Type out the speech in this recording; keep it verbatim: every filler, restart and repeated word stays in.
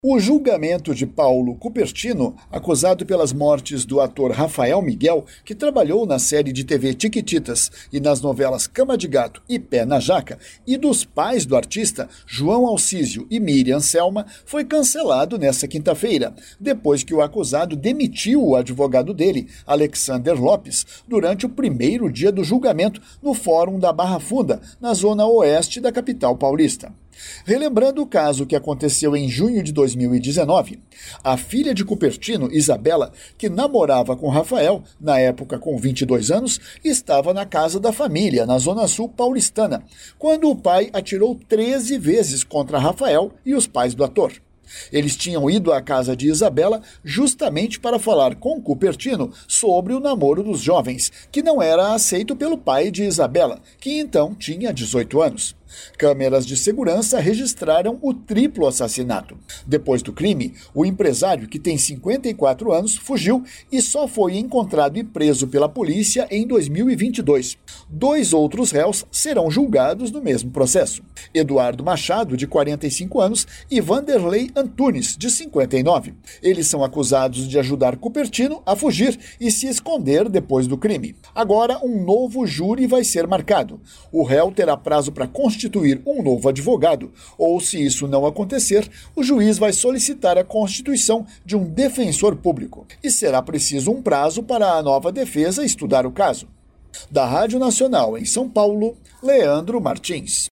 O julgamento de Paulo Cupertino, acusado pelas mortes do ator Rafael Miguel, que trabalhou na série de T V Tiquititas e nas novelas Cama de Gato e Pé na Jaca, e dos pais do artista, João Alcísio e Miriam Selma, foi cancelado nesta quinta-feira, depois que o acusado demitiu o advogado dele, Alexander Lopes, durante o primeiro dia do julgamento no Fórum da Barra Funda, na zona oeste da capital paulista. Relembrando o caso que aconteceu em junho de dois mil e dezenove, a filha de Cupertino, Isabela, que namorava com Rafael, na época com vinte e dois anos, estava na casa da família, na zona sul paulistana, quando o pai atirou treze vezes contra Rafael e os pais do ator. Eles tinham ido à casa de Isabela justamente para falar com Cupertino sobre o namoro dos jovens, que não era aceito pelo pai de Isabela, que então tinha dezoito anos. Câmeras de segurança registraram o triplo assassinato. Depois do crime, o empresário, que tem cinquenta e quatro anos, fugiu e só foi encontrado e preso pela polícia em dois mil e vinte e dois. Dois outros réus serão julgados no mesmo processo: Eduardo Machado, de quarenta e cinco anos, e Vanderlei Antunes, de cinquenta e nove. Eles são acusados de ajudar Cupertino a fugir e se esconder depois do crime. Agora, um novo júri vai ser marcado. O réu terá prazo para constituir um novo advogado, ou, se isso não acontecer, o juiz vai solicitar a constituição de um defensor público. E será preciso um prazo para a nova defesa estudar o caso. Da Rádio Nacional em São Paulo, Leandro Martins.